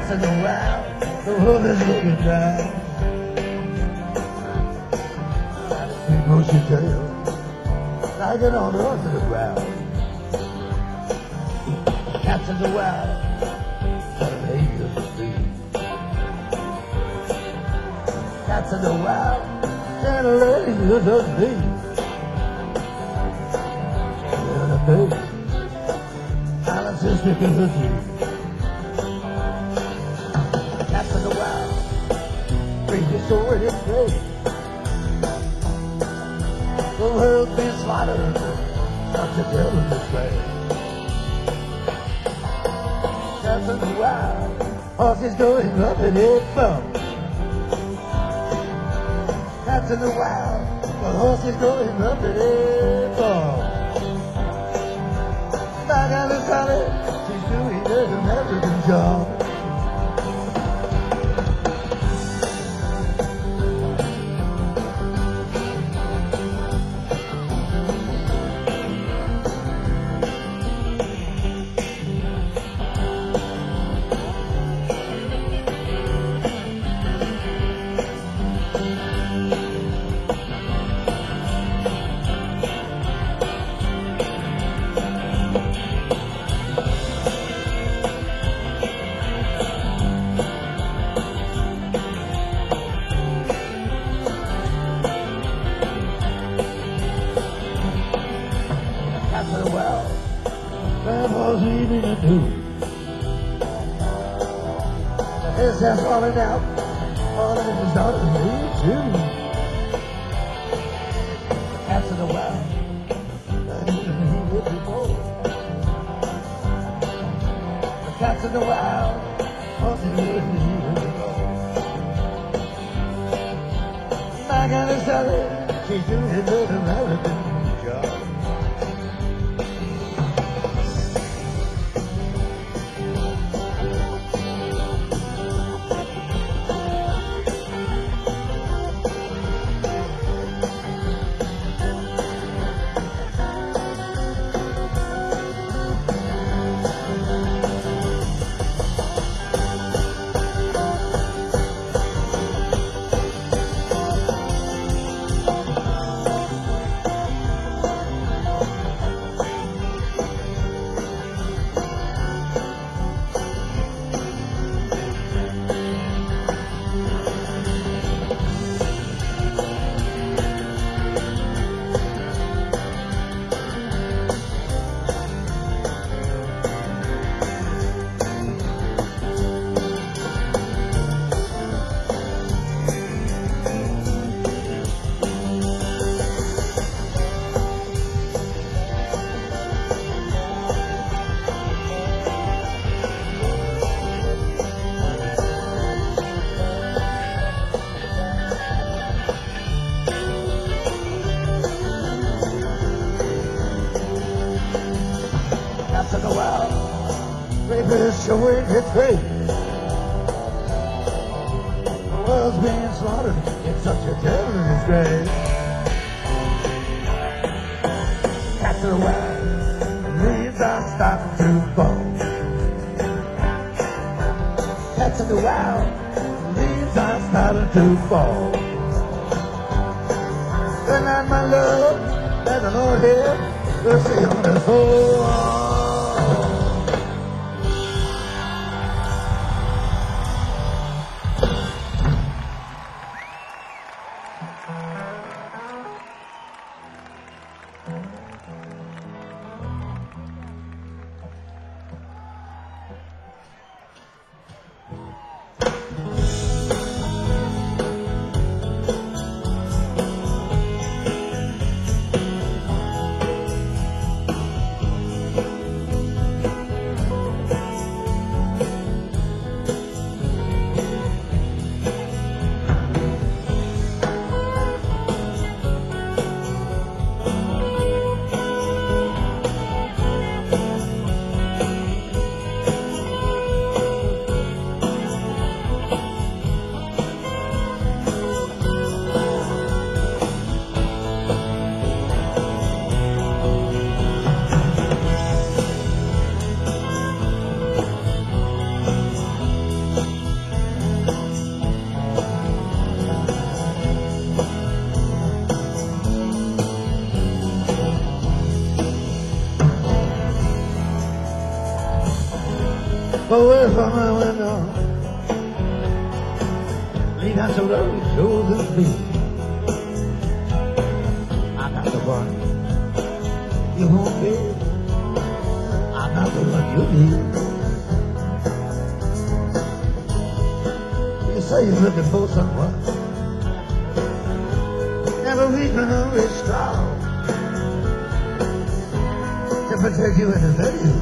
Cats in the wild, the world is looking down. You push your tail, I get on onto the ground. Cats in the wild, the lady of the street. Cats in the wild, and the lady of the street. And a baby, Alice is picking her teeth. Cats in the wild, bring your sword in place. The world's been slaughtered, such a devil display. Cats in the wild, horses going up and it bumps. Cats in the wild, the horses going up and it bumps. I got a collie, she's doing an American job. Leaving a dude. The hair's just falling out. All of it is out of me too. Cats in the wild. I need to be with before. The cats in the wild. Horses with me before. I gotta tell her, she's doing a good American job. Cats in the wild, rapers showing its face. The world's being slaughtered, it's such a terrible disgrace. Cats in the wild, millions are starting to fall. Cats in the wild, millions are starting to fall. Good night, my love, there's an old head, we'll see on this whole. from my window, lean out so low, shoulders big. I'm not the one you won't be. I'm not the one you need. You say you're looking for someone, never weak and always strong, to protect you and defend you,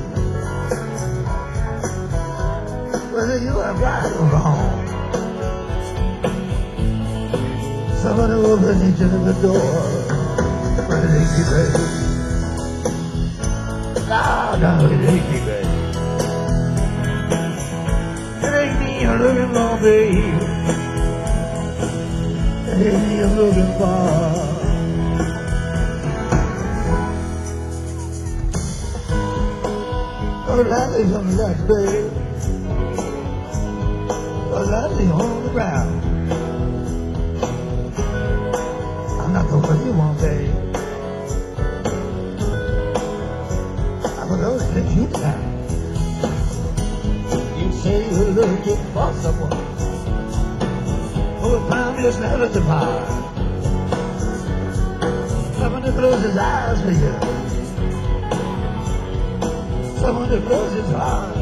whether you are right or wrong. Someone who opens each other the door when it ain't too late. No, it ain't too late. It ain't me you're looking for, babe. It ain't me you're looking for. Oh, landing on the left, babe. Oh, landing on the ground. I'm not the one you want, babe. I'm gonna let you down. You say you're looking for someone who will promise never to part. Someone to close his eyes for you. Someone to close his heart.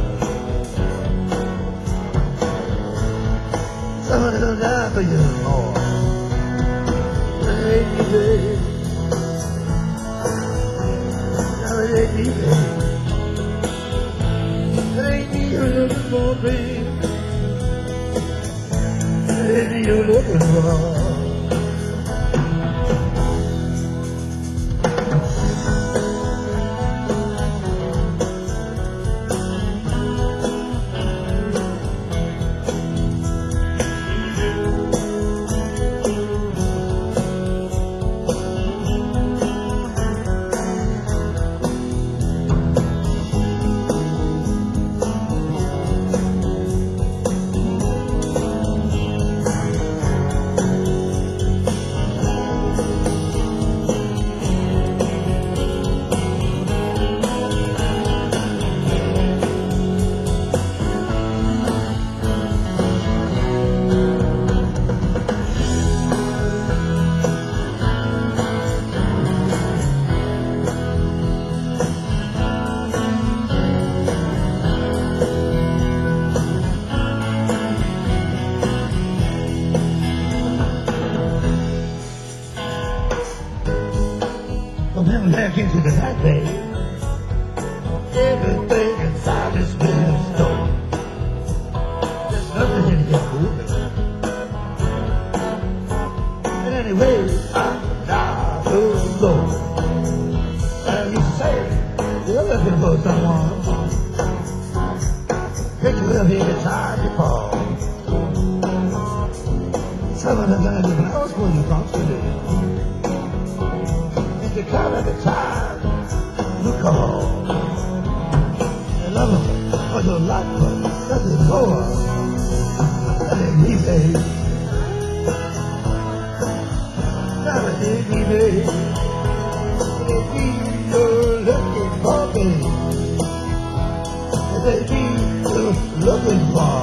Someone to die for you more. It ain't me, babe. No, it ain't me, babe. It ain't me you're looking for, babe. It ain't me you're looking for. Then back into the night, babe. Everything inside this man's door. There's nothing in here moving. And anyway, I'm not alone. And you say you're looking for someone. Pick you up every time you fall. Someone that's gonna do knows what you want to do. You come at the time you call. And love them for your life, but nothing more. That ain't me, babe. That ain't me, babe. It ain't me you're looking for, babe. It ain't me you're looking for.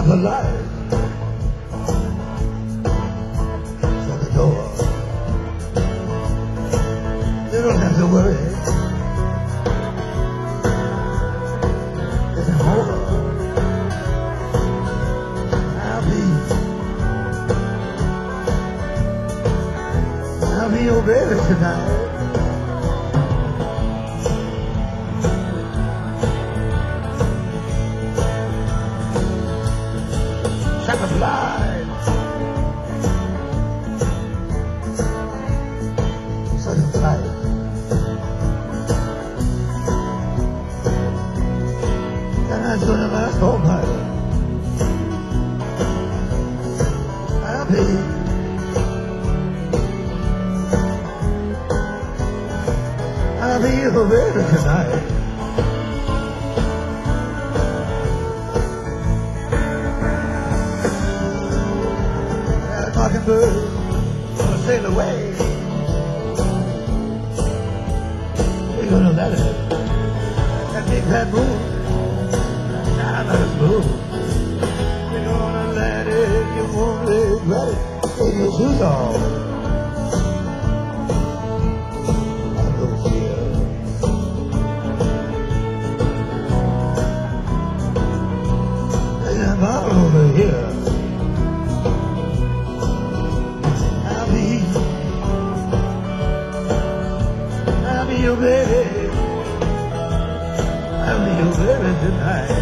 about the light. Shut the door. You don't have to worry. It's over. I'll be your baby tonight. Shut the blinds. Shut the blinds. Tonight's gonna last all night. I'll be your baby tonight. That mockingbird gonna sail away. We're gonna let it. That big fat moon shine like a spoon. We're gonna let it. You won't regret it. Take your shoes off. I'm over here. I'll be your baby. I'll be your baby tonight.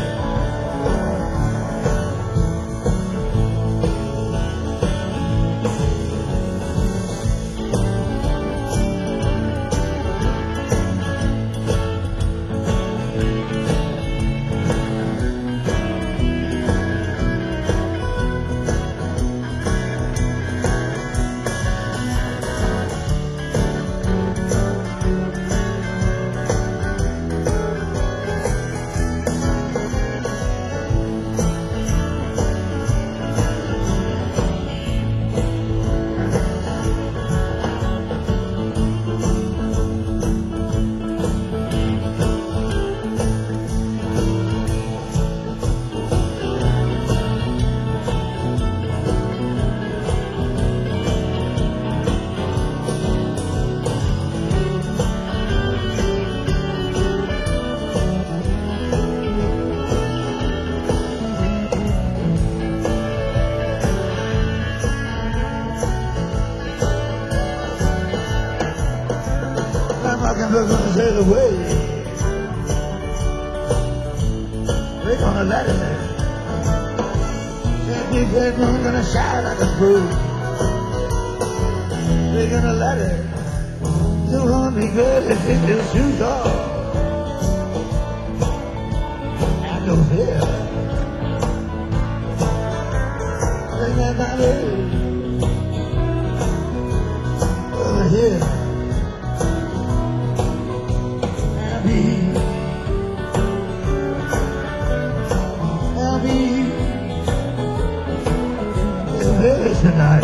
I'm gonna sail away. We're gonna let it in. That big red moon gonna shine like a spoon. We're gonna let it. You won't be good if take your shoes off. I don't fear. Bring that body over here. I'll be your baby tonight.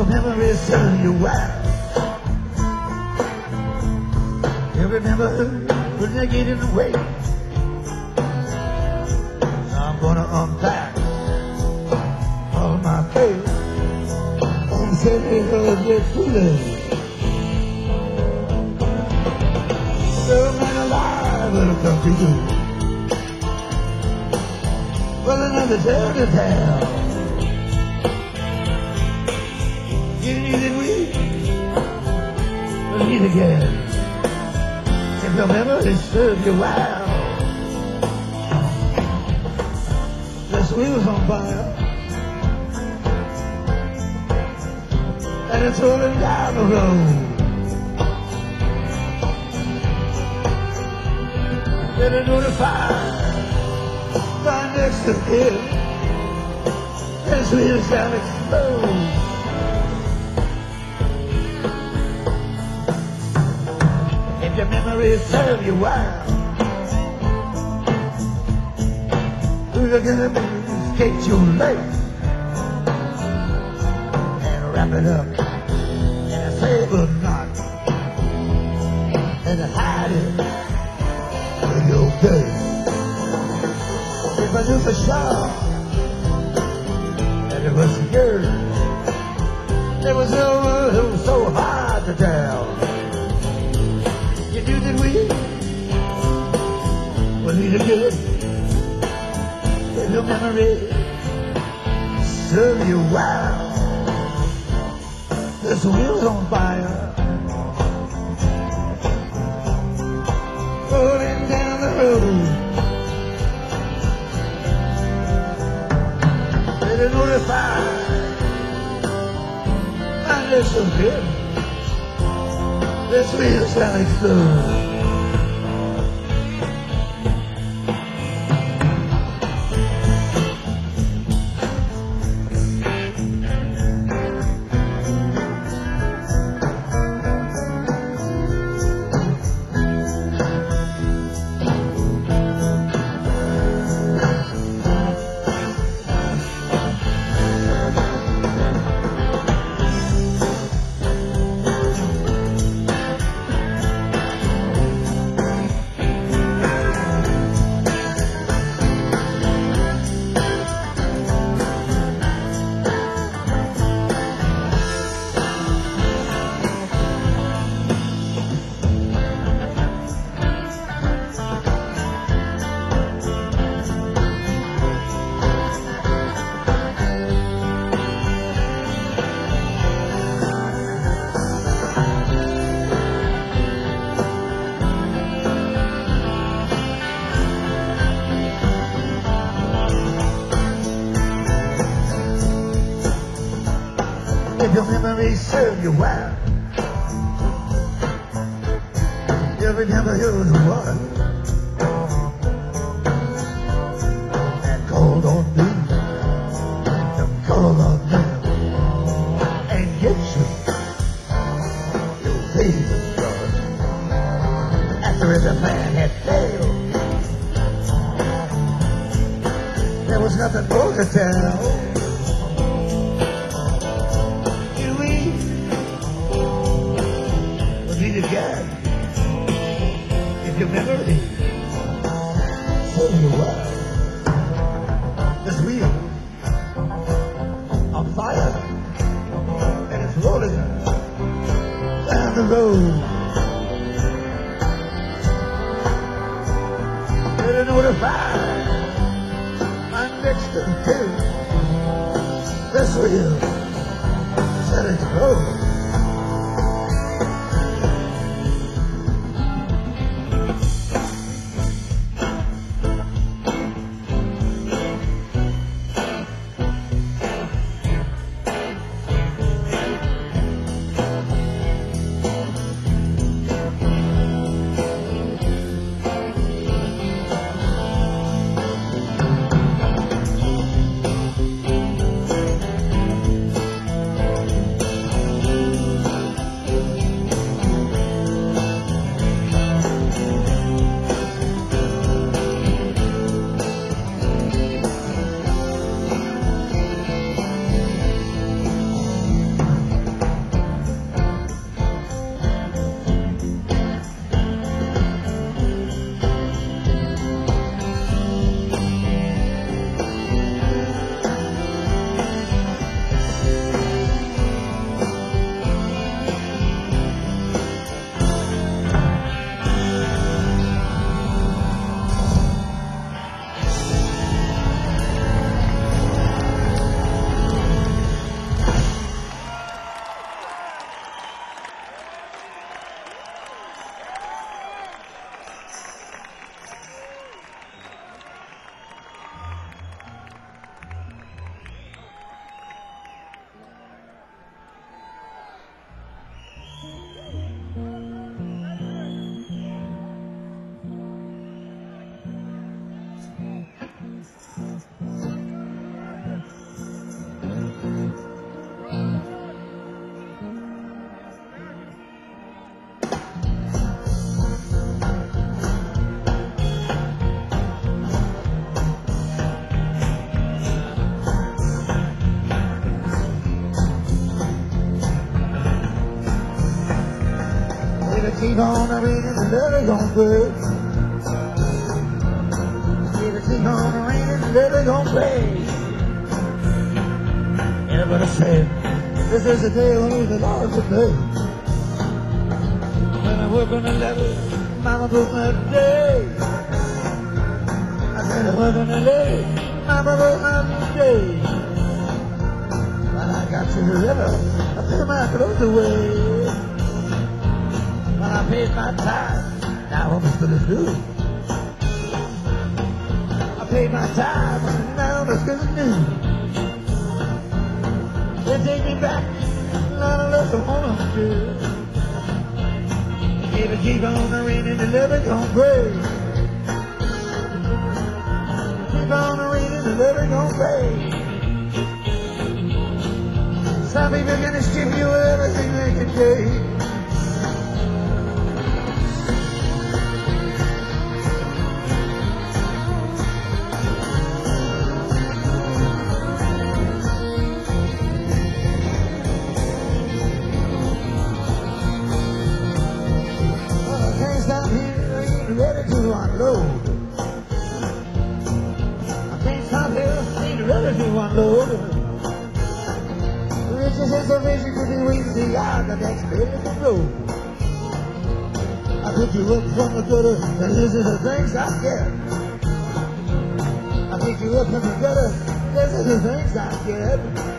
your memory serve you well. You remember when they get in the way. I'm gonna unpack all my faith and send me your feelings. No man alive will come to you. Well, another tale to tell. You needed we will meet again. If your memory serves you well. This wheel's on fire, and it's rolling down the road. Better notify my next of kin. This wheel shall explode. If your memory serves you well, you're gonna skate your legs and wrap it up in a sable knot and hide it in your face. If I knew for sure that it was yours, there was no one who was so hard to tell. You knew that we would need a good. Your memory serve you well. This wheel's on fire, rolling down the road. Better notify my next of kin. This wheel shall explode. If your memory serve you well, you remember you're the one that called on me, to call on them, and get you your faith done. After the man had failed, there was nothing more to tell. Again, if your memory serves you well, this wheel on fire, and it's rolling down the road. Better notify my next of kin. This wheel shall explode. keep on raining, the love is gonna break. If it keep on raining, the love is gonna break. Everybody said, this is the day only the Lord would make. When I work on the levee, Mama broke my day. I said I work on the levee, Mama broke my day. When I got to the river, I threw my clothes away. When I paid my tithe, now I'm gonna do. I paid my tithe, now I'm gonna do. They take me back, not unless I want to. If it keep on raining, the levee gon' break. Keep on raining, the levee gon' break. Some people gonna strip you of everything they can take. Ready to unload. I can't stop here, ain't ready to unload. Riches is a vision to be waiting to yard the next minute to go. I pick you up from the gutter, and this is the things I get. I pick you up from the gutter, this is the things I get.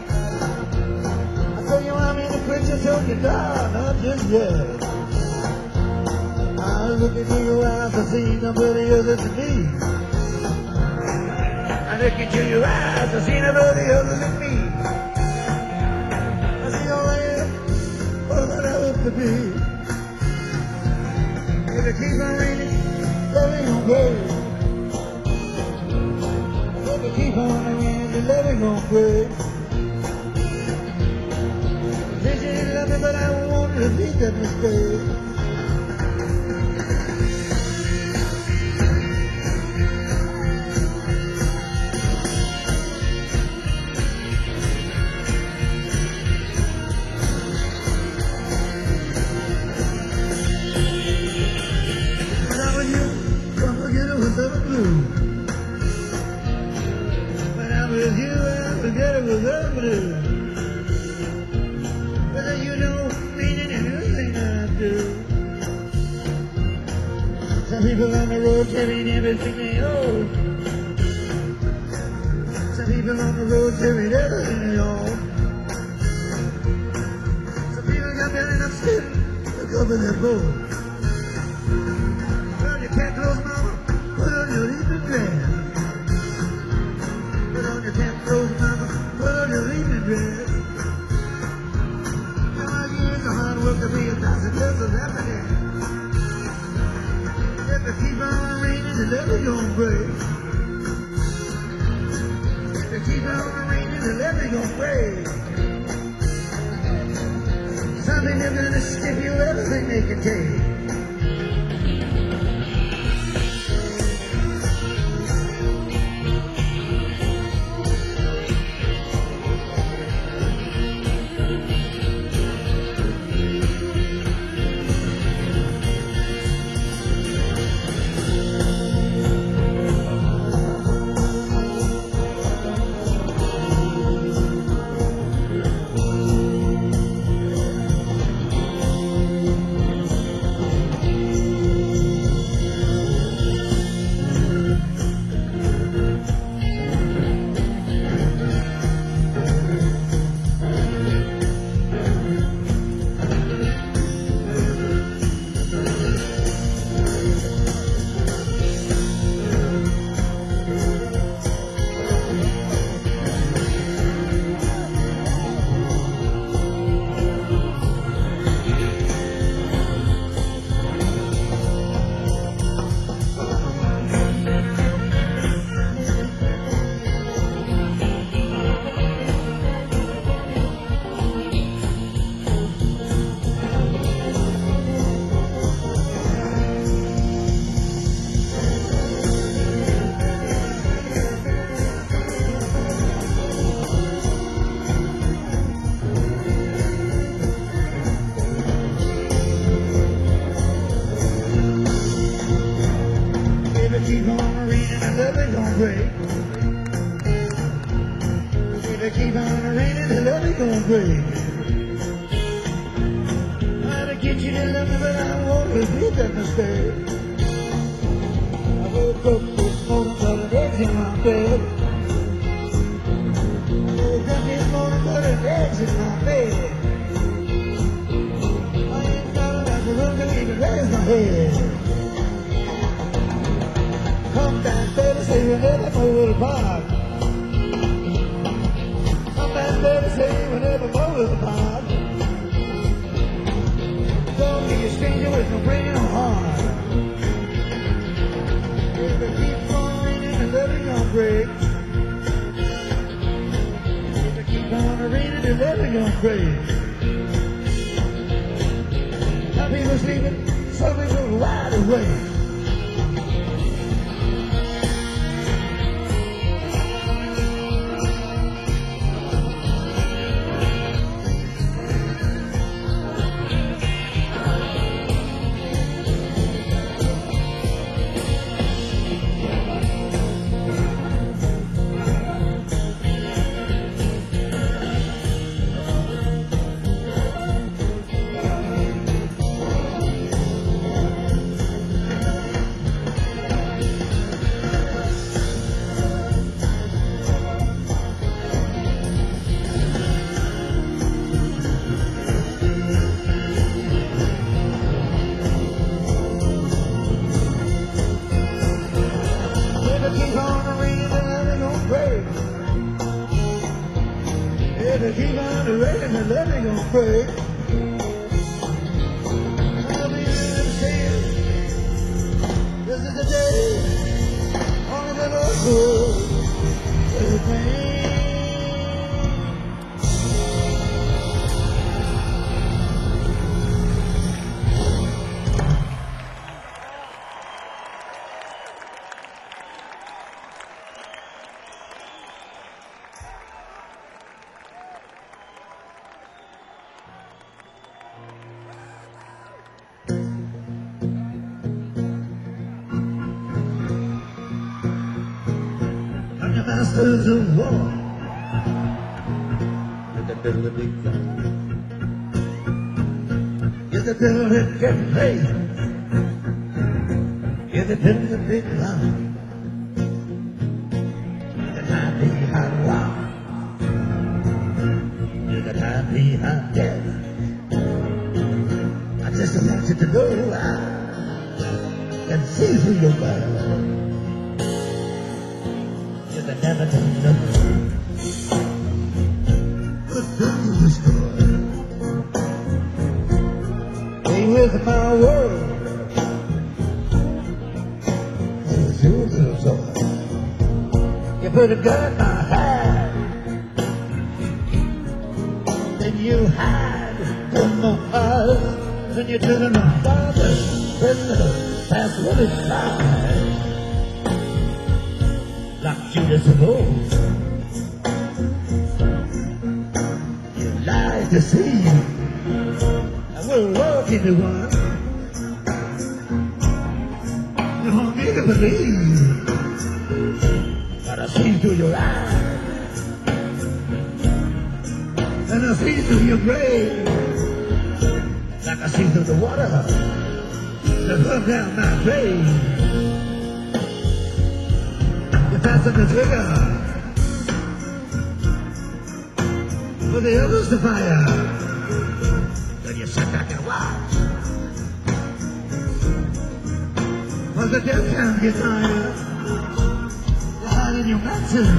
I tell you I'm in the picture till you die, not just yet. I look into your eyes, I see nobody other than me. I look into your eyes, I see nobody other than me. I see all I am, all that I hope to be. If it keeps on raining, let it gon' break. If it keeps on raining, let it gon' break. They say you love me, but I won't repeat that mistake. When I'm with you, I forget it was ugly. Whether you know meaning in everything I do. Some people on the road carrying everything they own. Some people on the road carrying everything they own. Some people got belly enough skin to cover their bones. Well, you can't close, mama. Put on your evening dress. Put on your tent clothes, mama. Put on your evening dress. Now my years of hard work to be a passenger of happiness. If it keep on raining, the levee gon' break. If it keep on raining, the levee gon' break. Something they're gonna skip you everything they can take. It'll keep on raining, the love is gonna break. Trying to get you to love me, but I won't repeat that mistake. I woke up this morning, got an egg in my bed. I woke up this morning, got an egg in my bed. I ain't got enough room to even raise my head. Come down, baby, say we'll never move apart. Come down, baby, say we'll never move apart. Don't be a stranger with no brain or heart. If it keeps on raining, the levee gonna break. If it keeps on raining, the levee gonna break. Some people sleeping, some people wide awake. It'll keep on raining, the levee gonna break. I'll be saying, this is the day, only the Lord knows the pain. Masters of war with the devil of big gun. Get the devil that can play. Get the devil the big gun. Get the time behind wow. Get the time behind death. I just want you to know I can see through your mind. The never done nothing but do destroy. Stay with my world, and it's your little toy. You put a gun in my hand, then you hide from my eyes, then you turn my father, then that's what it's like. Like Judas of old, you lied to see, I will walk into one. You want me to believe, but I see through your eyes, and I see through your grave, like I see through the water that run down my grave. Fasten the trigger for the others to fire. Then you sit back and watch while the death count gets higher. You hide in your mansion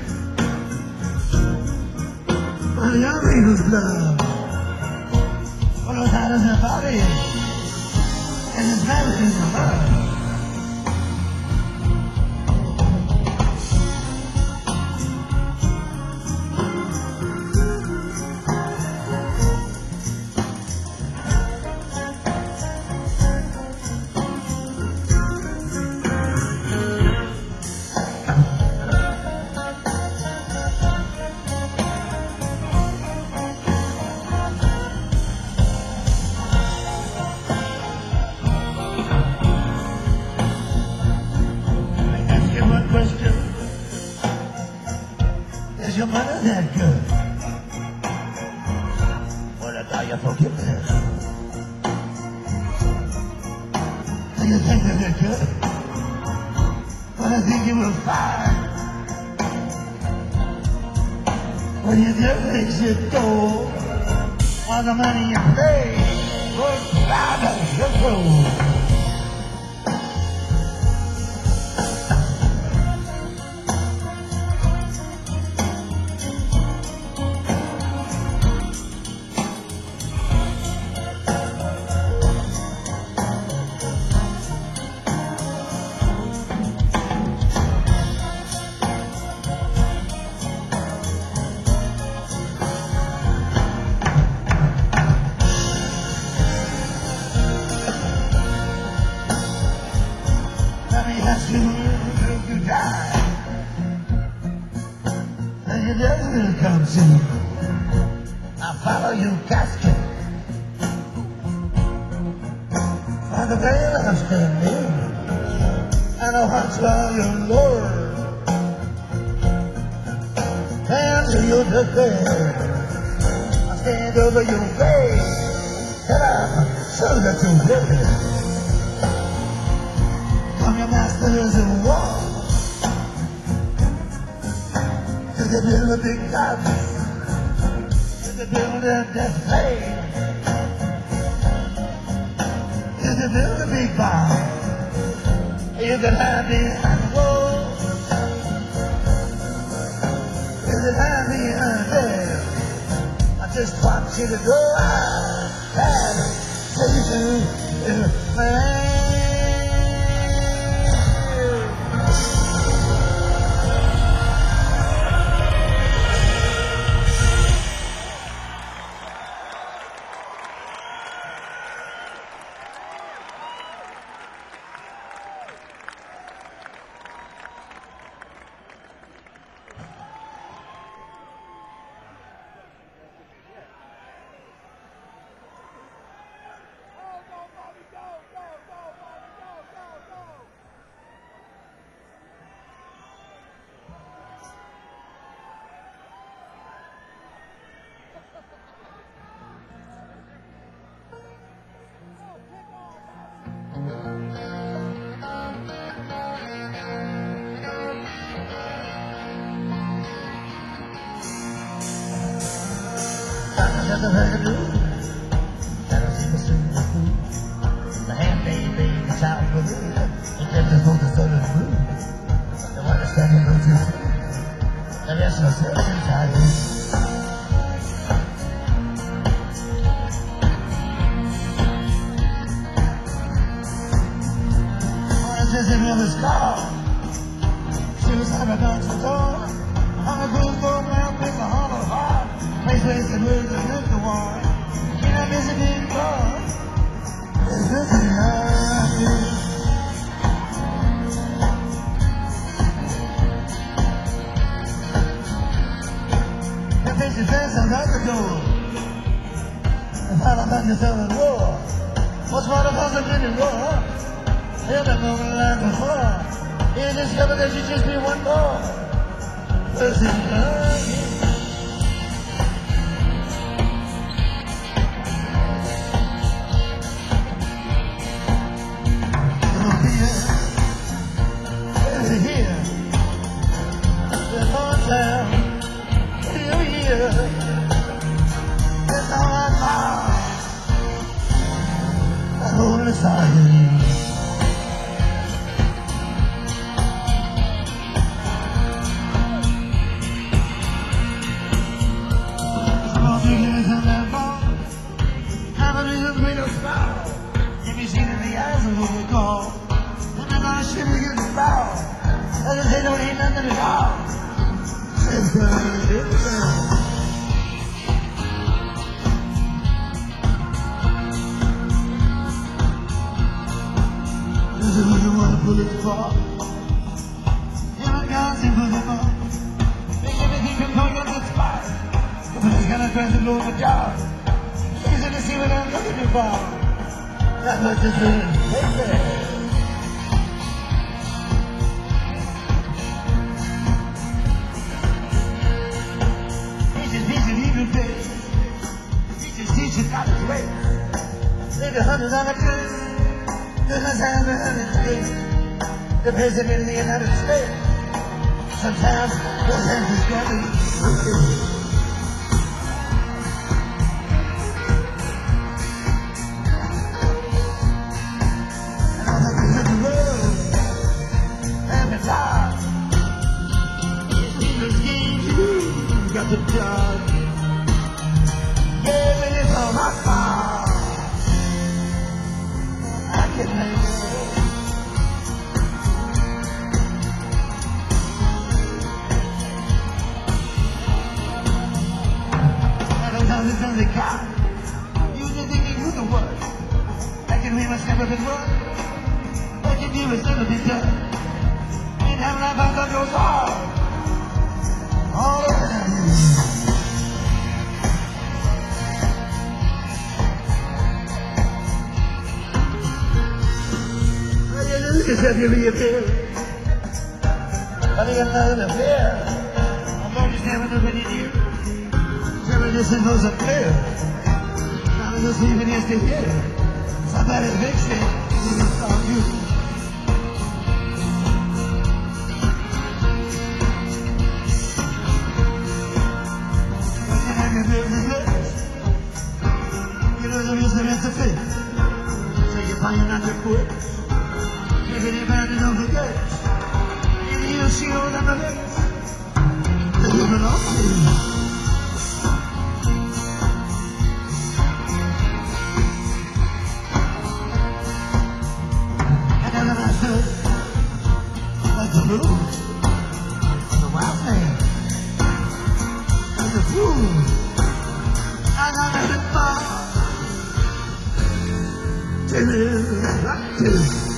while the army who's blood follows out of their body and is buried in the mud. Is your money that good? Well, I got your forgiveness. Do you think that they're good? Well, I think you will find when you just fix your door, all the money you pay will fly down your road. As soon as you die, and your death will come soon. I'll follow your casket by the veil I'm standing, and I'll watch while your Lord answer your declare. I'll stand over your face, and I'm sure that you're ready. I'm your master is in war. To the build a big God, to the build a death plane, to the build a big bomb. You can hide behind the wall. You can hide behind there. I just want you to go out and say to man. Just a very blue, that'll see the swing of food. The handmade baby child for me, it just as though the sun is blue. The one that's standing goes to sleep, the rest of the inside you. When it's just a little scar, suicide I done so tall. I'm a good boy now, with a hollow heart. Place ways the words that lift the wall. Can I miss a big bar? There's nothing I do. You face your fence and out the door. And follow back yourself in war. What's one of us that didn't war? You're the moment like before. You discover that you just be one more. First in love. It's all I lost. I only saw you. Some of you guys in that ball. Have a little bit of smile. If you see in the eyes of what we call. And then I should be getting foul. And they don't need nothing at all. It's good. This is what you want to pull it for. You don't got to pull it for. Think everything can come on the spot. But it's gonna try to blow the job. Easy to see what I'm looking for. That's what this is. Baby. $100 bill. Goodness has the president of the United States. Sometimes the hands is getting and I think it's in the world. Every time this game you got the job. Yeah, but it's a rock bar. I can make it. It's on the car. You just thinking you the word. I can read what's never been won. What you do is never been done. And how life I thought goes hard. All over the well, you lose yourself, you reappear. But you love the fear. I'm going to stand with nobody near. This knows a clear. Now just even yesterday. Somebody fixed it. It's on you. When you have your business list, you know there is an interface. So you find out your quit. If anybody don't forget, if you see all the minutes, then you belong to you. Like the blue, the wild man, and the fool. I got a big bar to live right to.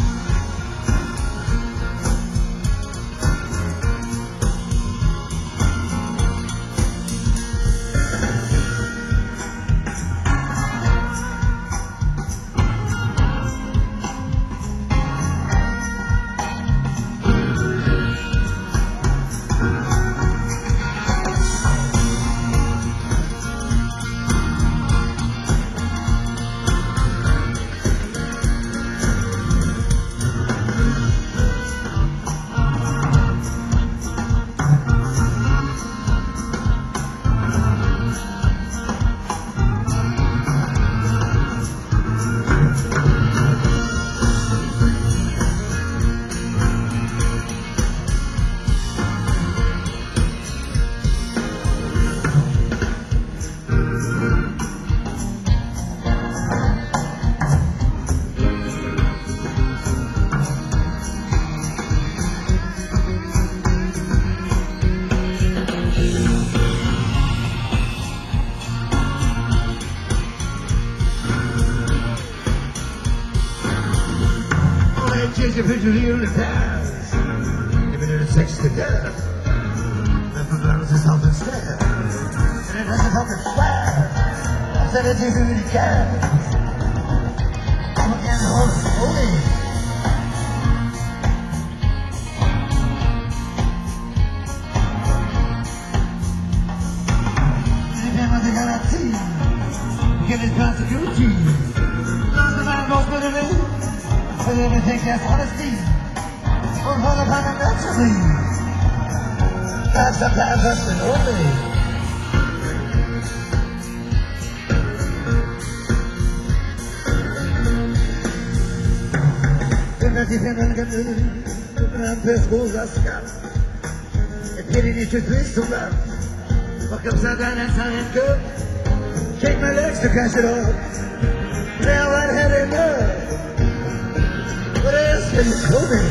Change the picture here in the past. Give it a sex to death. Left the girls is helping stare. And it doesn't help it swear. I said it isn't really care. I'm again the whole story. Anything I think I got tea. Get his continuity. Not the man goes with it. But everything that's honesty or all about it naturally. That's sometimes that's the only. If I depend on the man pescoço das caras, é que ele diz Cristo lá. But comes out down and sign good. Shake my legs to catch it off. Now I'd have enough. What else can you tell me?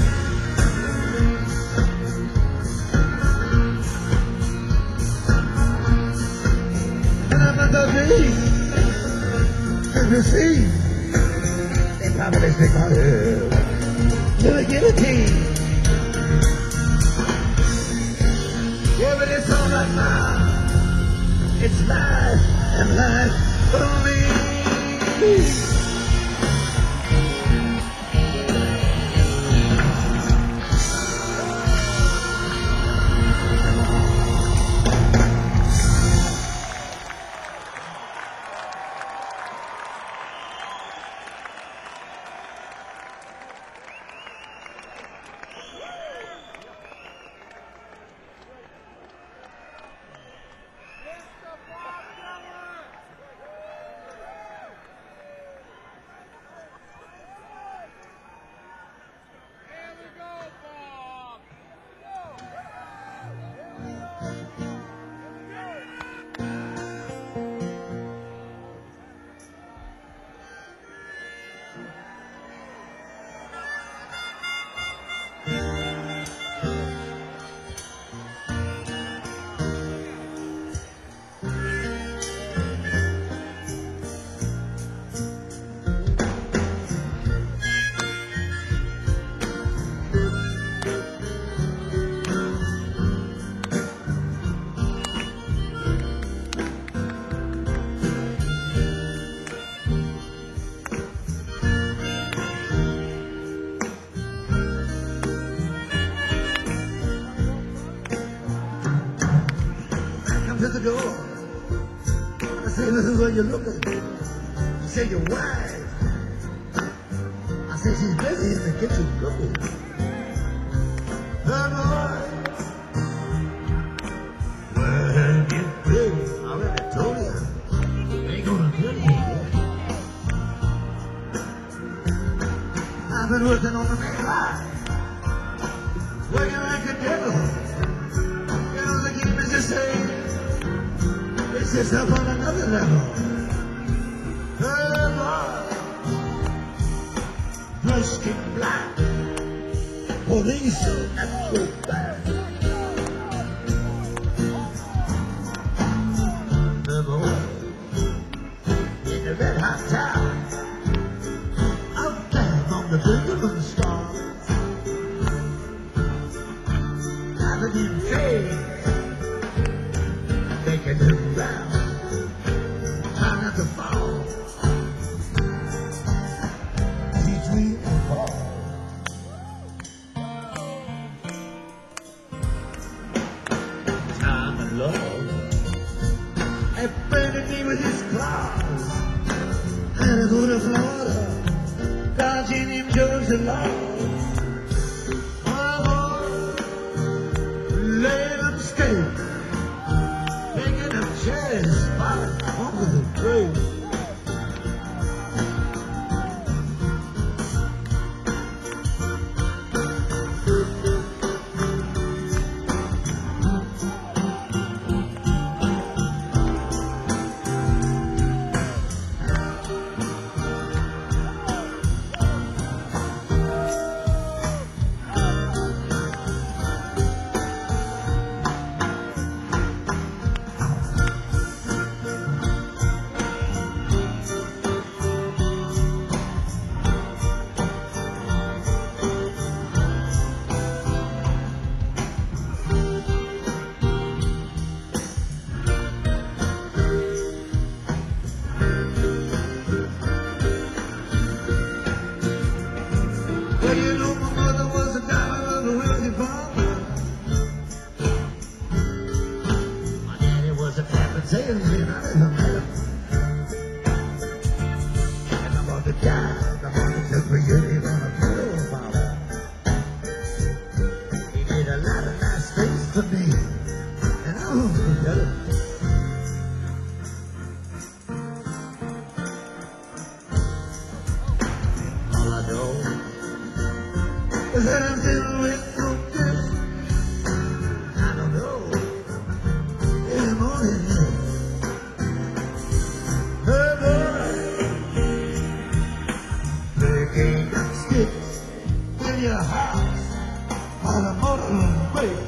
And I'm on the beat. And you see, they probably stick my head to the guillotine. Yeah, but it's all right now. It's life and life only. down to the door. I say, listen, where you looking? She said, your wife. I said, she's busy in the kitchen cooking. Her boy. Well, get ready. I already told you. Ain't gonna do it. I've been working on the main line. Working like a devil. You know, the game is the same. It's just up on another level. Her boy. Dressed in black. Police and so bad. The boy in the red hot town, out there on the Benjamin Star, having him fade, making him round, trying not to fall. Between and fall. Time and love. And burning me with his claws. And I go to Florida, dodging him Georgia laws. My boy, laying up straight, picking up chairs, spotted under the grave. Well, you know my mother was a daughter of a wealthy farmer. My daddy was a carpet salesman out in America. And my mother died. My mother took me in on a pill bottle. He did a lot of nice things for me. And I won't forget it. All I know is that I'm dealing with no good. I don't know anymore. Her boy, picking up sticks in your house on a motoring brake.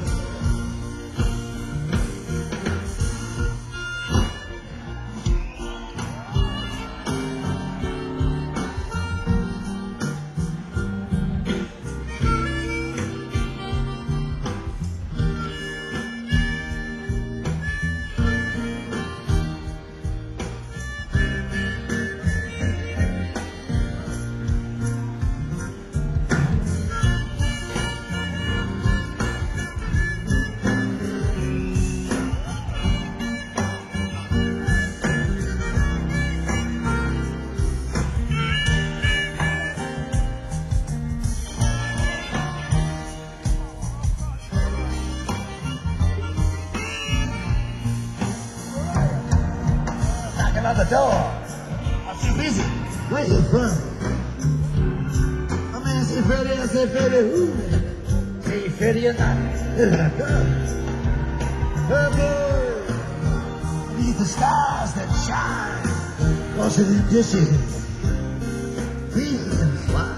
Knocking on the door. I'm too busy. Where you from? My man said, Freddie. I said, Freddie, who? Say, Freddie or not? Her boy, beneath the stars that shine, washing them dishes, feeling fine.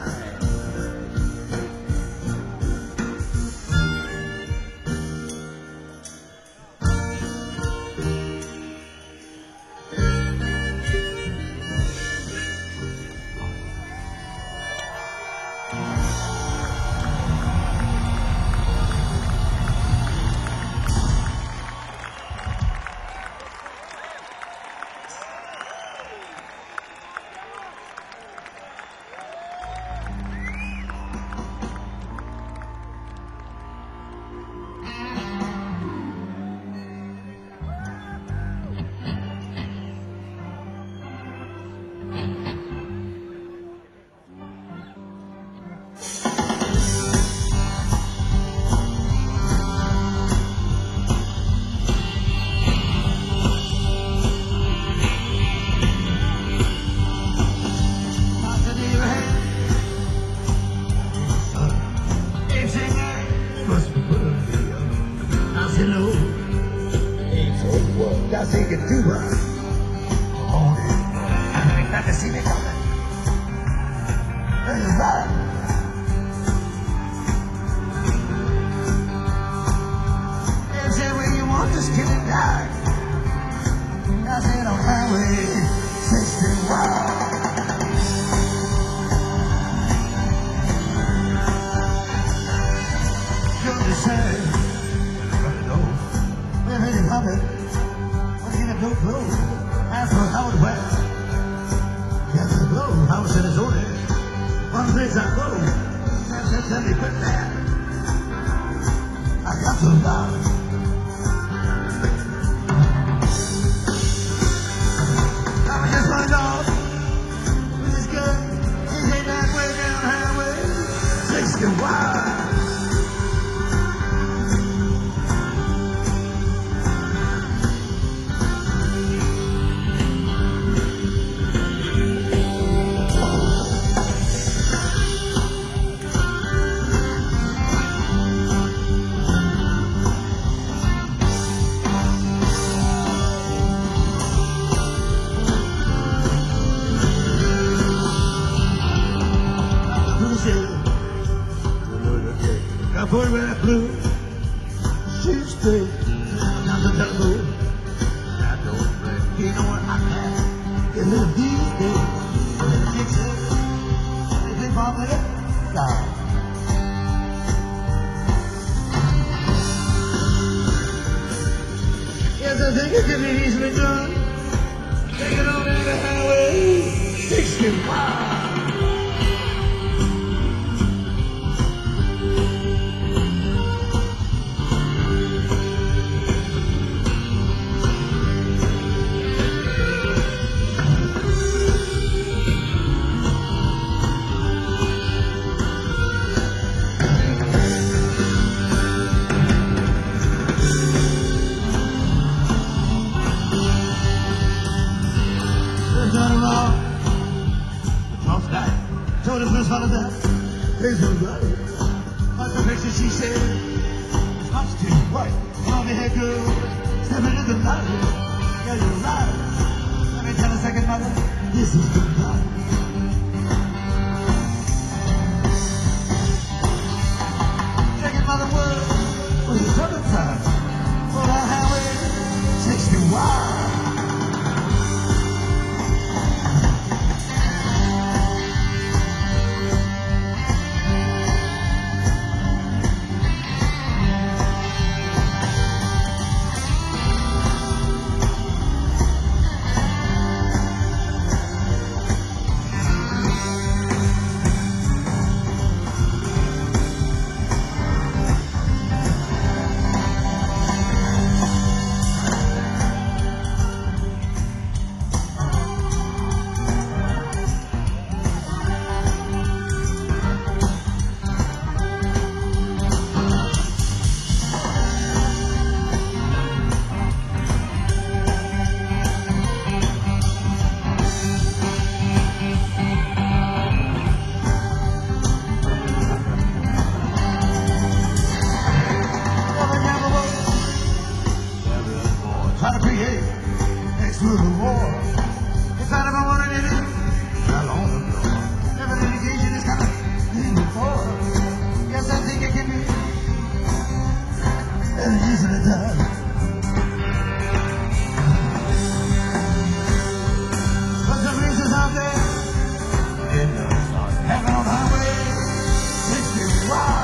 I think it's too much. Oh, you got to see me coming. There's a lot. They said, where you want to skip and die. I said, on Highway 61. Say, where is it, Bobby? What kind of no clothes? Ask for Howard West. Yes, the blow. Howard said it's only one place I go. That's let me quit there. I got to love. I was just my dog. With his gun. He came that way down Highway 61. Boy, when I flew, shoot straight, down the double. I don't break, you know what I can. Get a little these days, a little Dixie, they think Bob with it, die. Yes, I think it can be easily done. Take it on down the Highway 61. Told the first fellow that there's no right. But the picture she said, Pops to what? Mommy head girl, stepping in the light. Yeah, you're right. Let me tell a second mother, this is the life. Second mother was a southern time for the Highway 61. Try to create exclusive war. It's not about what it is. How long ago? Every litigation is kind of lean before. Yes, I think it can be. And easily done. But some reasons out there, it does not happen on Highway 61.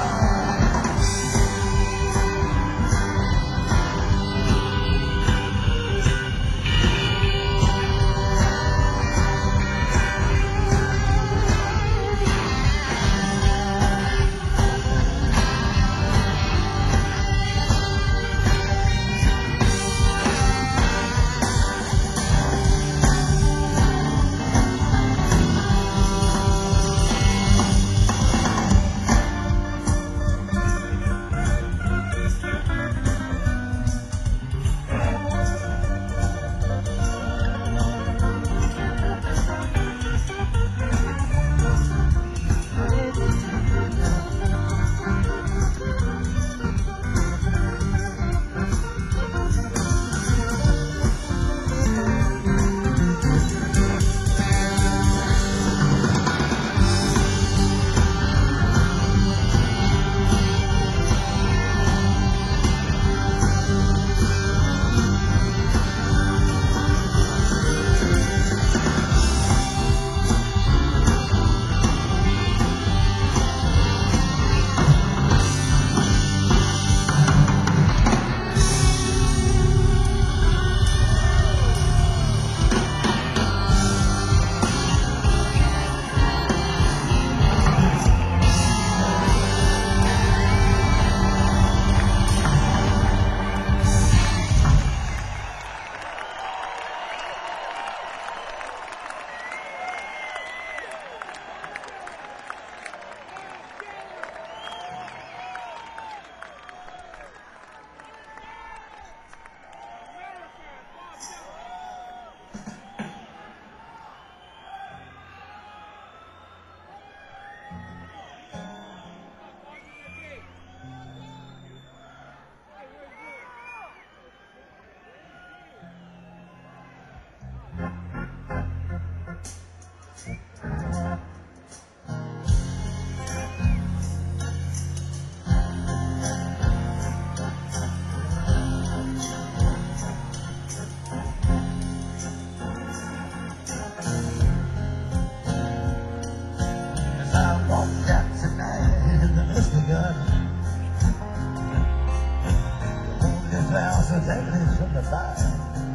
the fire.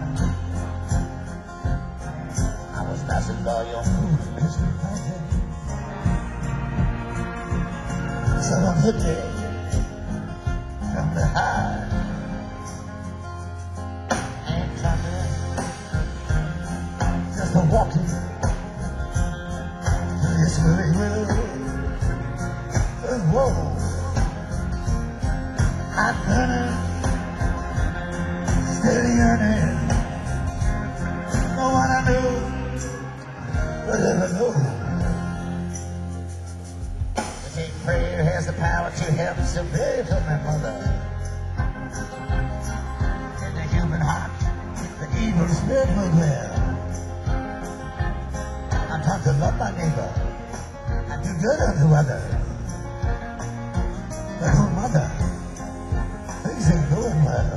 I was passing by your food and kissed me painted. Someone hit me from behind. Ain't coming, just a walking through this weary world. And whoa, I'm burning, still yearning. No one I knew will ever know. Prayer has the power to help survive from my mother. In the human heart, the evil spirit will dwell. I'm taught to love my neighbor and do good unto others. But oh mother, things ain't going well.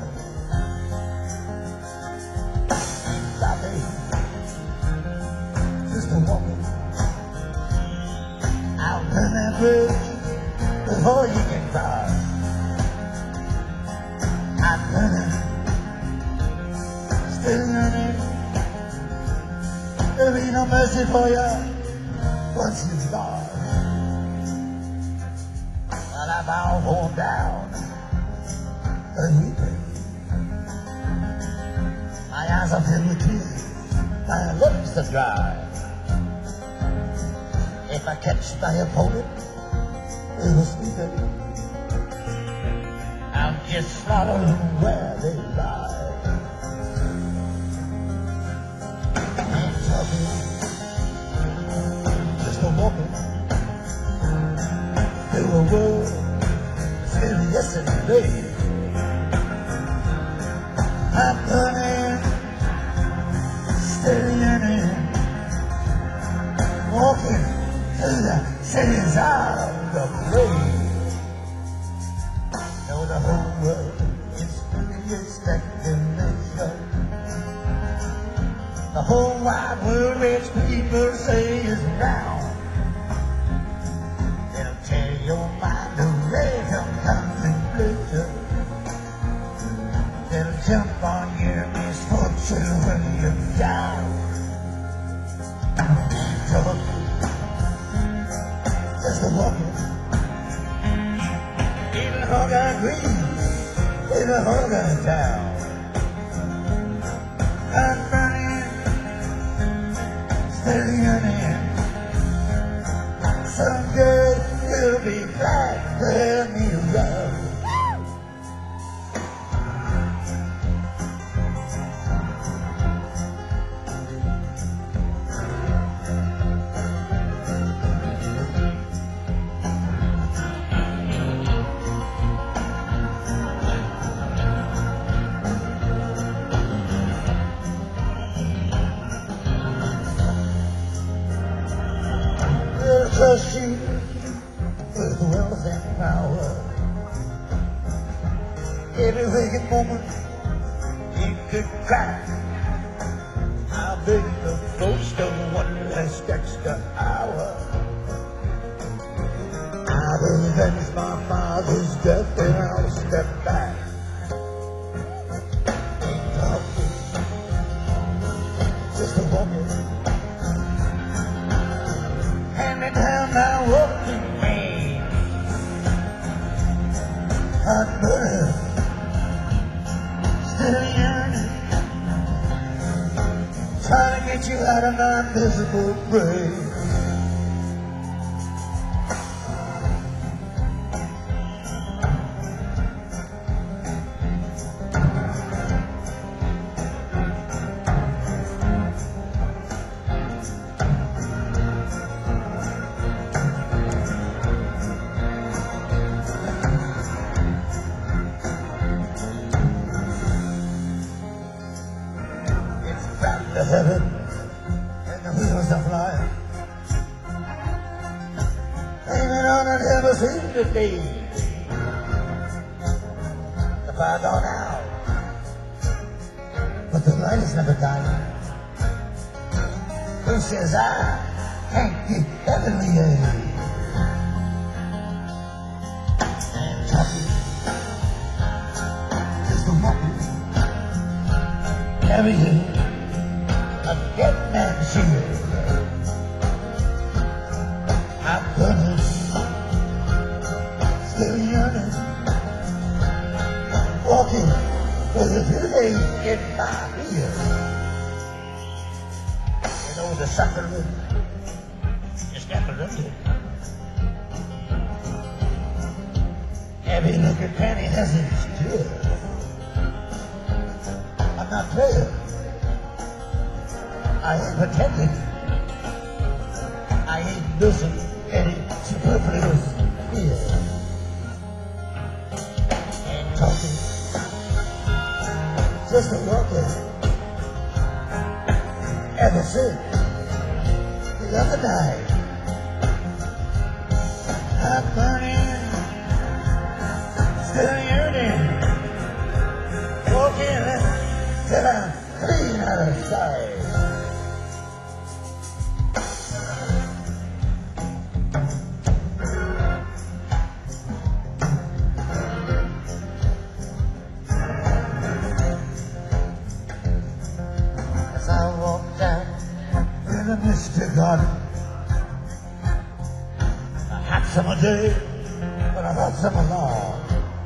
Bobby, just a woman out in that bridge. Before you can cross, I'm running, still running. There'll be no mercy for you once you've lost. Well, I'm all worn down and weeping. My eyes are filled with tears, my lips are dry. If I catch my opponent, it was sleeping. I'll just slaughter them where they lie. Ain't talking, just a walking through a world still yesterday. I'm burning, still yearning, walking through the cities of the brave. Know the whole world is fully expecting measure. The whole wide world, rich people say is down. They'll tear your mind away from contemplation. They'll jump on your misfortune when you're down. Just a walking. In Hogger Green, in a Hogger town. I'm burning, still yearning. Someday you'll be back to help me around. Trust you with wealth and power. Every waking moment you could cry. I'll be the ghost of one last extra hour. I'll avenge my father's death and I'll step back. Ain't talking, just a woman. Handing down my walking cane. I'm burning, still yearning, trying to get you out of my miserable brain. To heaven and the wheels are flying. Aiming on it never seems to be. The fire gone out, but the light is never dying. Who says I can't get heavenly aid? And talking is the walking. Carry you a dead man's shield. I'm burning, still yearning, walking with a few days in my ears. You know the suffering is never ending. Every look at Penny has its tears. I'm not playing. I ain't pretending. I ain't losing any superfluous fear. Ain't talking, just a walking. Ever since the other night, I'm burning, still yearning, walking till I'm clean out of sight. As I walk down in the misty garden, a hot summer day, but a hot summer long.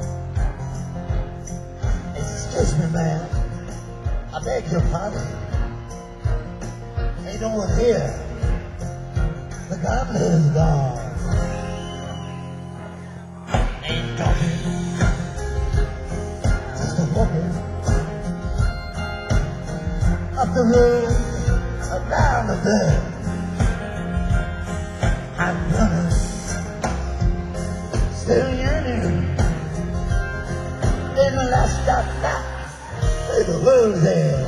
Excuse me, man, I beg your pardon. Ain't no one here. The goblet is gone. Ain't talking, just a walking up the road, around the bend. I'm running, still yearning. In the last stop, where the world's there.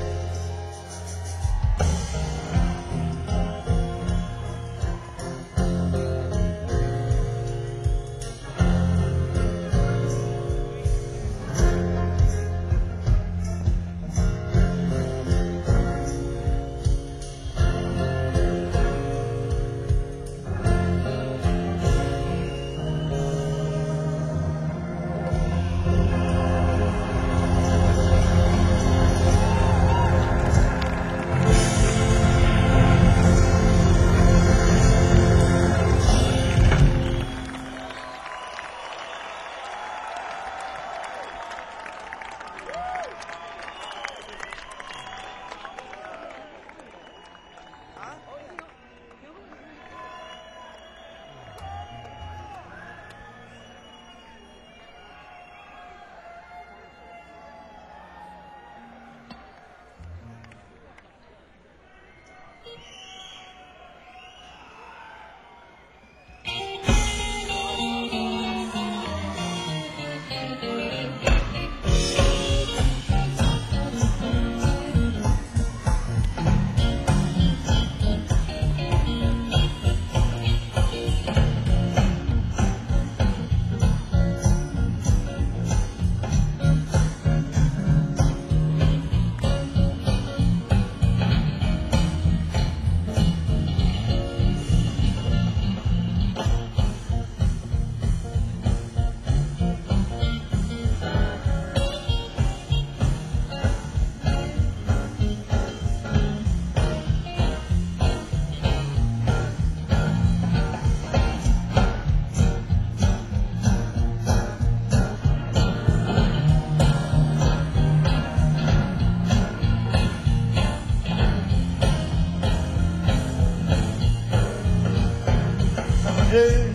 Day,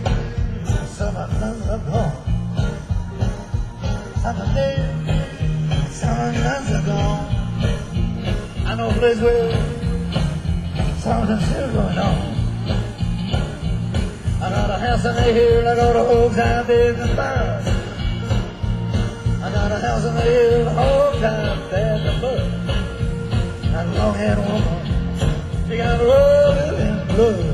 summer nuns are gone. Summer day, summer nuns are gone. I know a place where something's still going on. I got a house in the hill, I got a whole time bed and bird. I got a house in the hill, a whole time bed and bird. That long-haired woman, she got rolled in blood.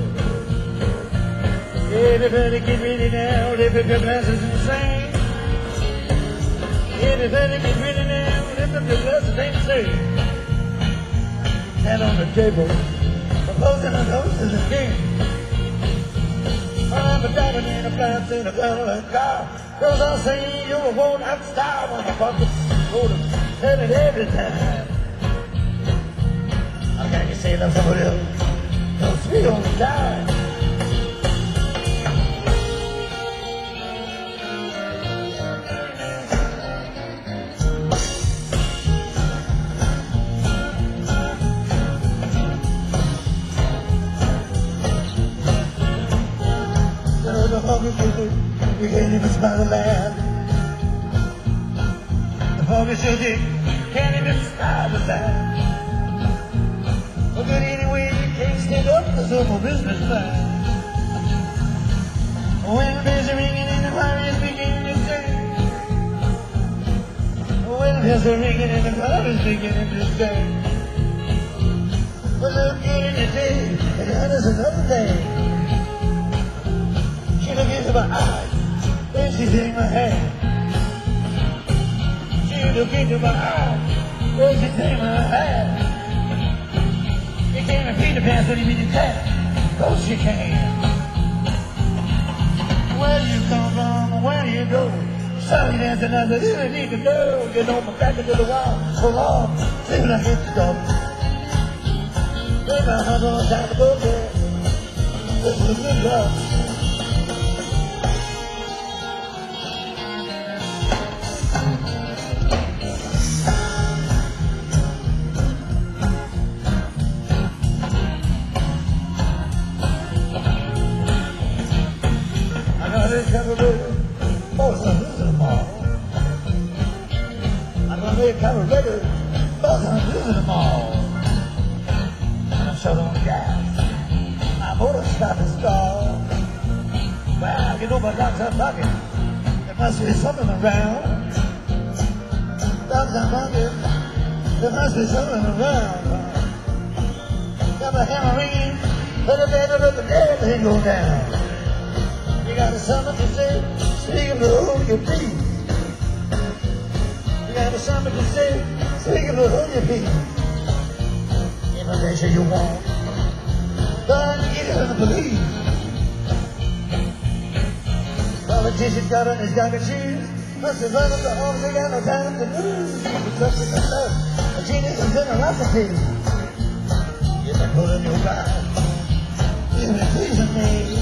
Everybody get ready now, lift up your glasses and sing. Everybody get ready now, lift up your glasses and sing. Hand on the table, proposing a toast to the king. I'm a driving in a flat in a Cadillac car, 'cause I say you're a worn-out star when I fuck the road and tell it every time. Can you say love somebody else? No sweet on the die. The hungry people, we can't even smell the land. The hungry children can't even smell the land. But anyway, you can't stand up for some businessman. When the bells are ringing and the choir is beginning to sing. When the bells are ringing and the choir is beginning to sing. Well, look in the day, and that is another thing. She looked into my eyes, then she take my hand. She looked into my eyes, then she take my hand. You can't repeat the past, but you mean you can. Cause you can. Where you come from, where you go? Sorry, there's another you need to know. You know my back into the wall so long, till I hit the door. Take my heart on time to go there. This is a good love. Oh, some losing them all. I'm gonna make a kind of record, but I'm losing them all. And I'm shut on gas. My motor stop and stall. Well, you know my dogs are bugging. There must be something around. Dogs are bugging. There must be something around. Got my hammer ringing, but the day they go down. You got something to say, speaking to who you be. You got something to say, speaking to who you be. Information you want, don't get it in the police. Politicians got on his jacket shoes, must have run up the homes, they got no time to lose. You're trusting yourself, a genius and generosity. You've been pulling your ride, you've been pleasing me.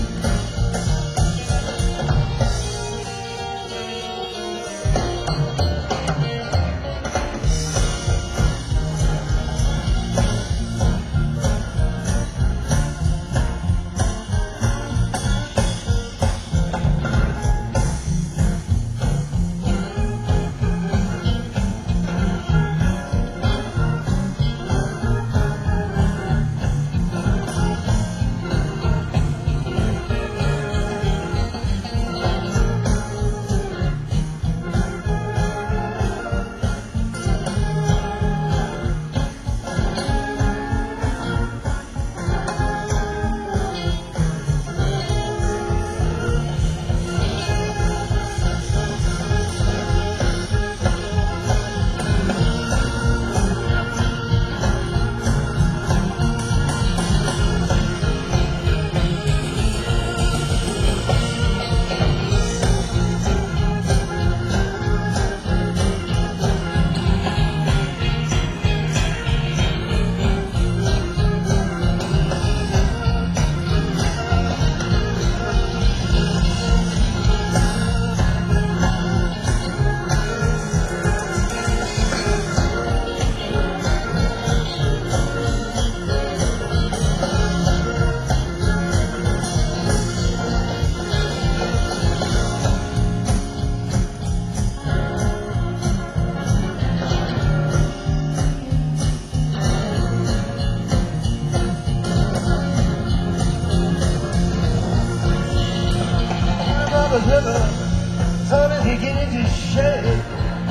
River, sun is beginning to shade.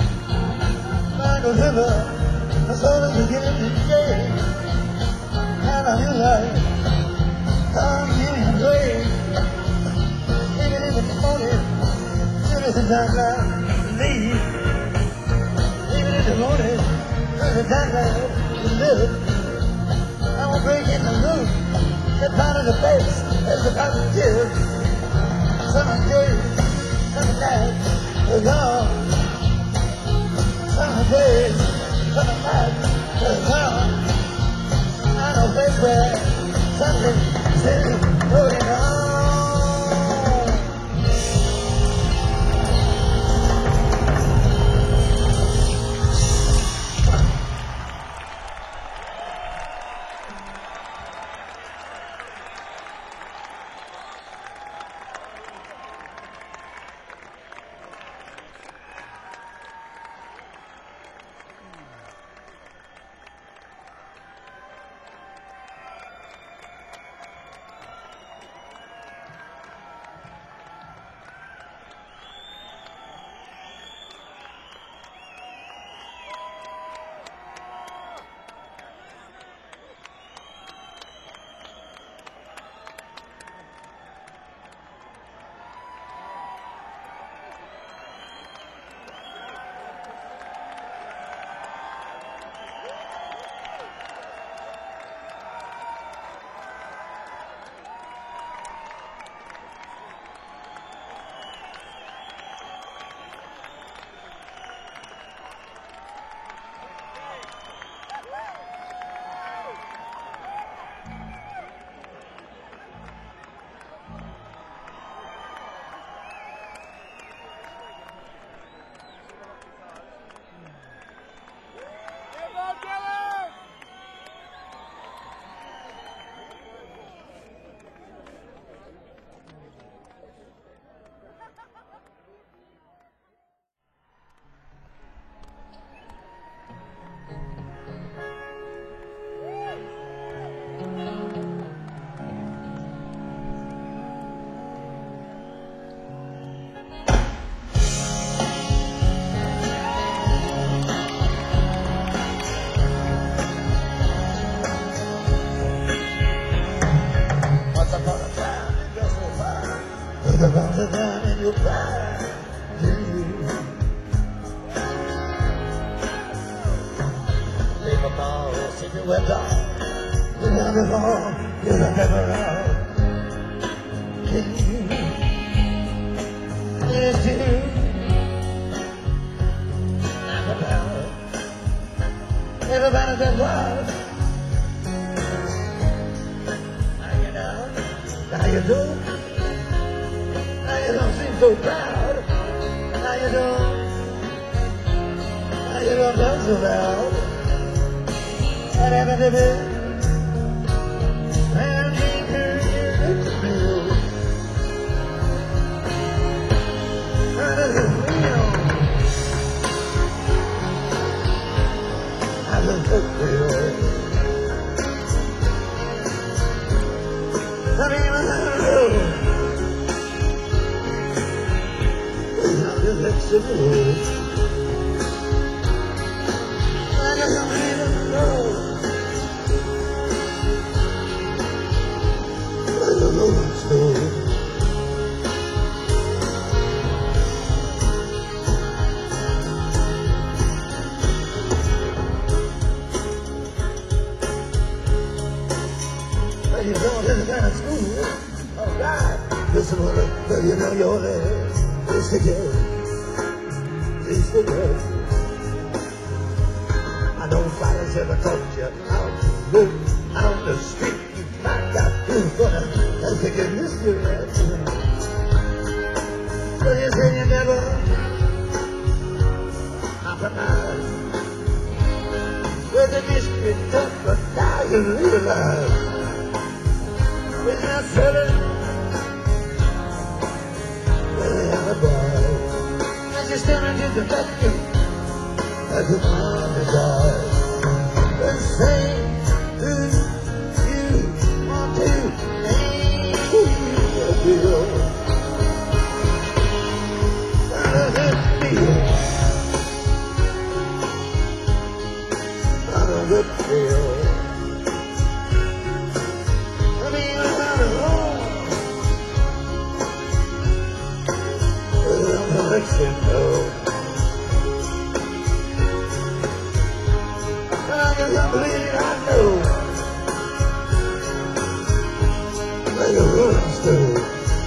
Michael River, the sun is beginning to shade. And I feel like I'm getting away. Even in the morning, there is a time to leave. Even in the morning, there's a time to live. I won't break in the roof, get pound in the face, there's a time to give. Summer days, summer nights are gone. Summer days, summer nights are gone. with a mountain down in your pride. Leave a ball, see you went on. You never know, you're never out. Yes, you. Everybody that was. How you down? How you doing? How you don't seem so proud? How you doing? How you don't look so loud? Whatever they do. And he could use it feel. How does it feel? How does it feel? I mean, I don't know. How does it feel? I don't even know. I don't know what's going. You know this kind of school, alright. Listen, well, you know you're there. It's together. It's together. I know fathers ever taught you how to live out on the street. You find out who's gonna take a mystery. So you say you never compromise with the mystery tough, but now you realize. When I said it, really have a boy. I just tell me to the vacuum, as a man to die. And say who you want to feel. How does it feel? How does it feel? Mexico. I can't believe I know. Like a rolling stone.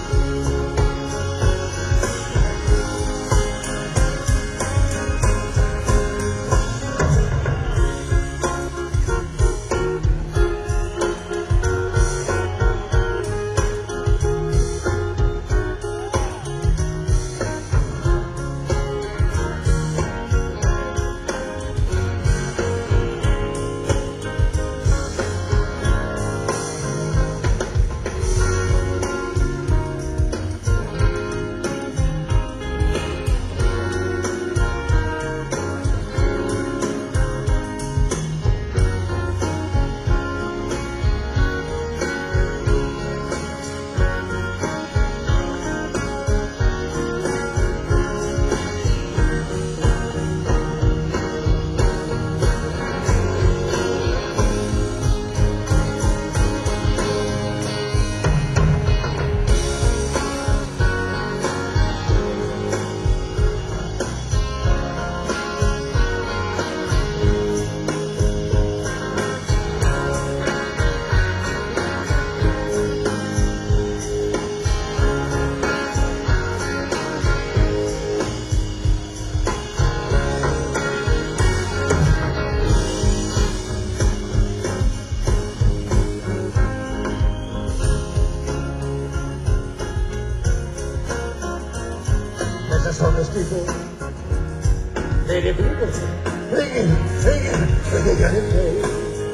Homeless people, native people, singing, but they got it paid.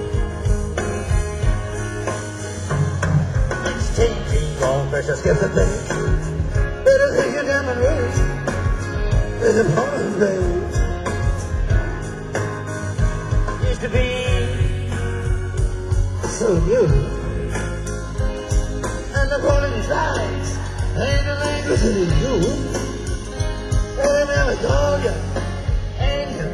It's changing all precious gifts of things. Better take your diamond ring, there's a bonus day. Used to be so beautiful, and the golden flies ain't the language of you. I never told you, angel,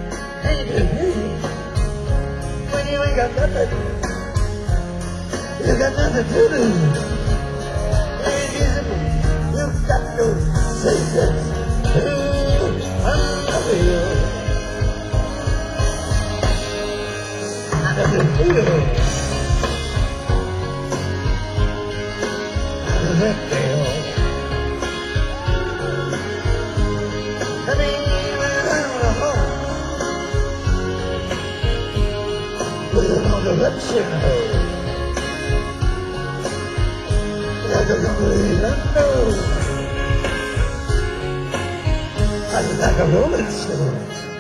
when you ain't got nothing, you got nothing to do. Ain't easy, you got no secrets to unveil. I doesn't feel. How does that feel? I mean, when I'm at home, with no direction, like a lonely Lando, like a rolling stone.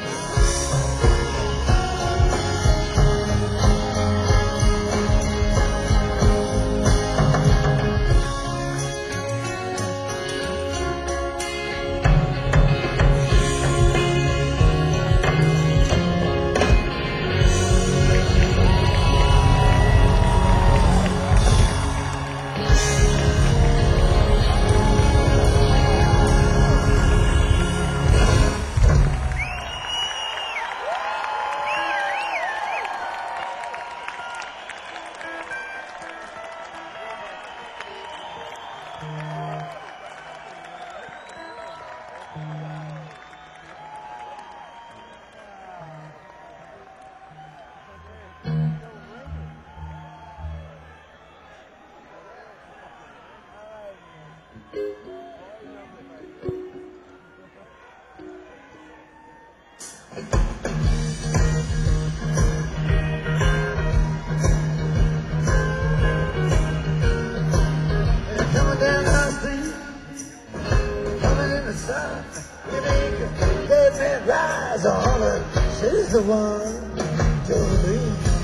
Coming down the street, coming in the sun, you make a dead man rise on her. She's the one to me,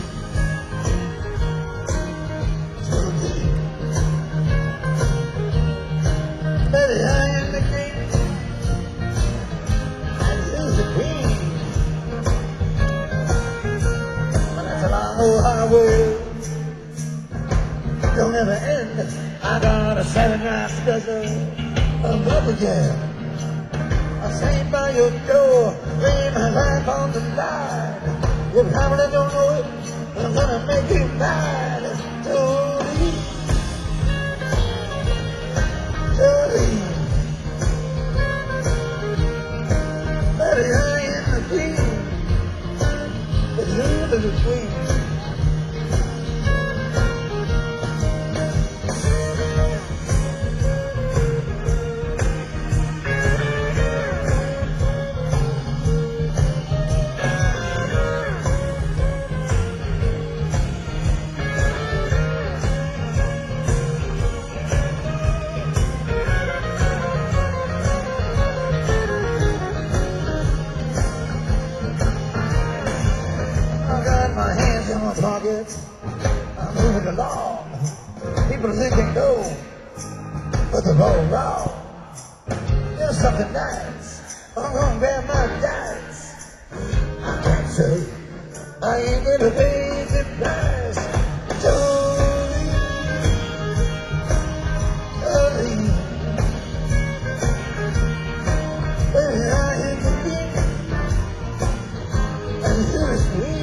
to me. Baby, I am the king, and you're the queen. But that's a long old highway, don't ever end. I got a 7.5 dozen of love again. I stand by your door, laying my life on the line. You probably don't know it, but I'm gonna make you mine. Jolene, Jolene, baby, I am the king, but you're the queen. My hands in my pockets, I'm moving along. People think they know, but they're all wrong. There's something nice, I'm gonna grab my dice. I can't say I ain't gonna pay the price. Jolene, Jolene, baby, I ain't the king, and you're the queen.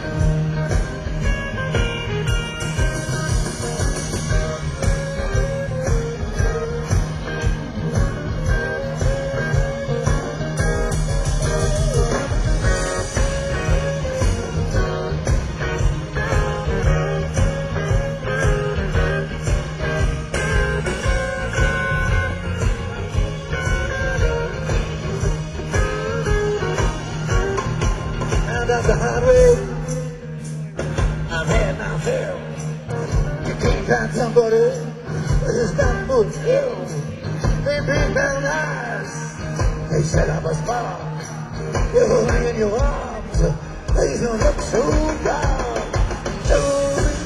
Down the highway, I'm heading out there. You can't find somebody who's got good skills. They big brown eyes, they said I was smart. You hold me in your arms, they don't look so proud. Jolene,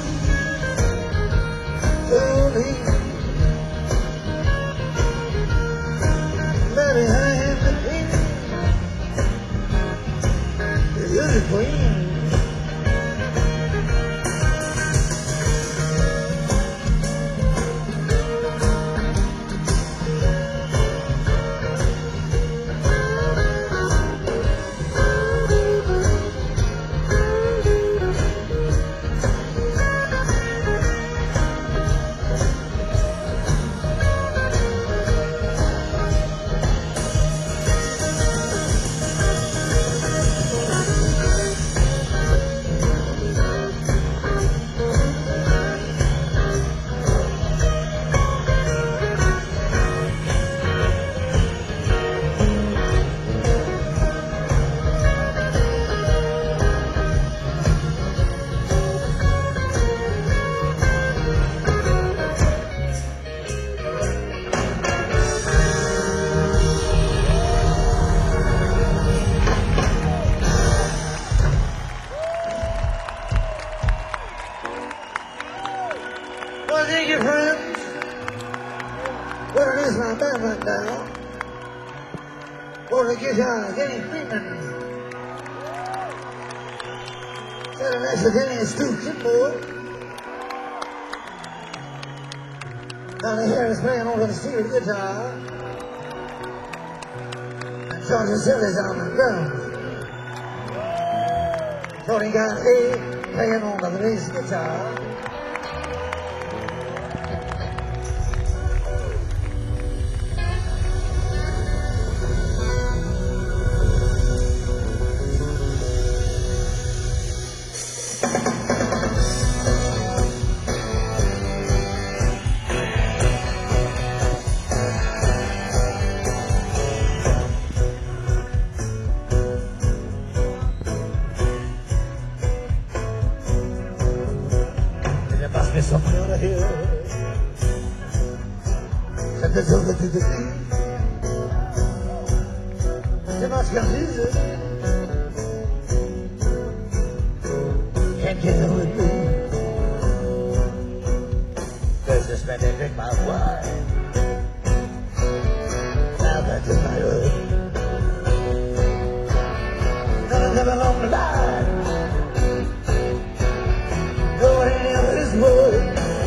Jolene, baby, I am the king, you're the queen. I thank you, friends. What it is my band right now. For the guitar, Denny Freeman. Sitting next to Denny is Stu Kimball. Donnie Harris playing over the steel guitar. And George Silly's on the drums. Tony got A playing on the bass guitar. Something on the hill and there's over to the sea. Too much confusion. Can't get in with me. There's this man that drink my wine. Now that's in my hood. None of them along the line. No any of his word.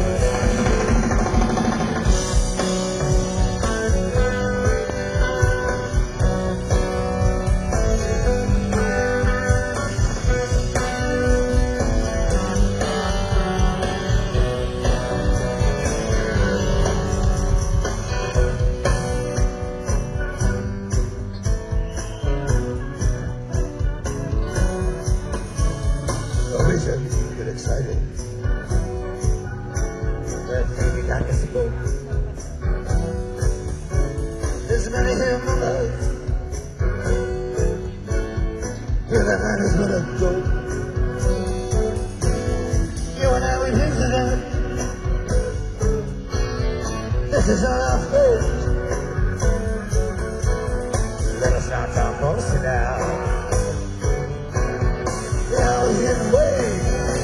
Get excited. Maybe I can smoke. There's many here mothers. Yeah, that man is but a joke. You and I, we visited. This is all our fault. Let us not talk close now. Yeah, we're getting away.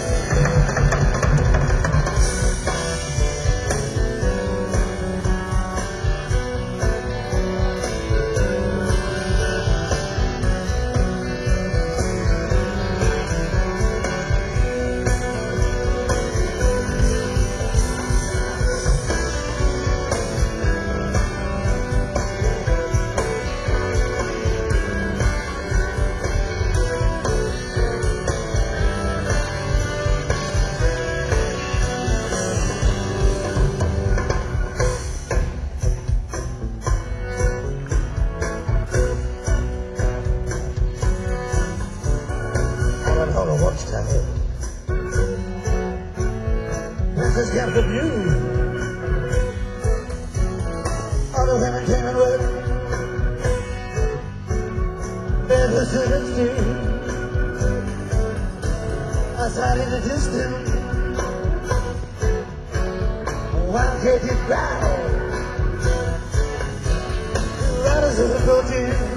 Watchtower. This is Captain Blue. All the women came and went. There's a servant's team. Outside in the distance, wild-cated crowd. Riders of the protein.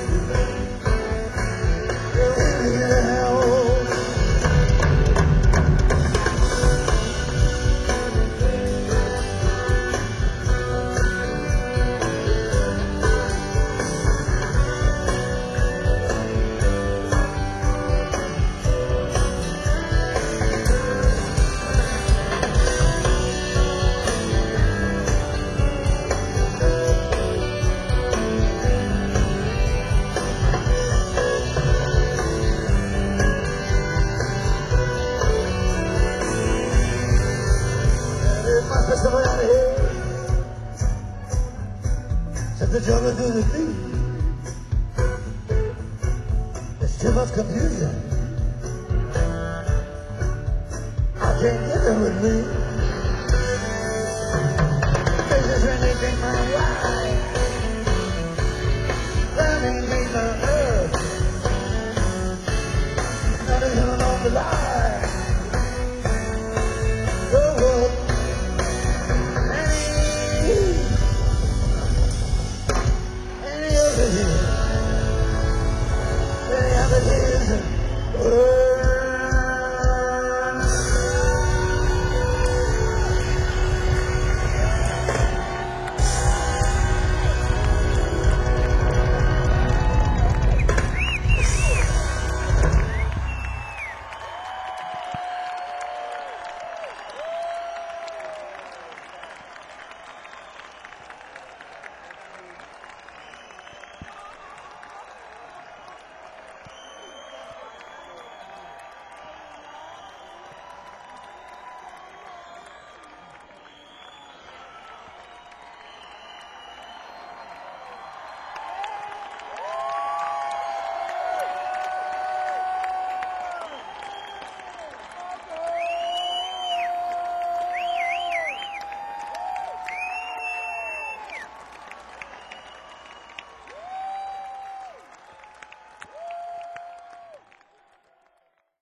Someone out of here said the jungle do the thing. There's too much confusion. I can't get there with me. They just really think my wife.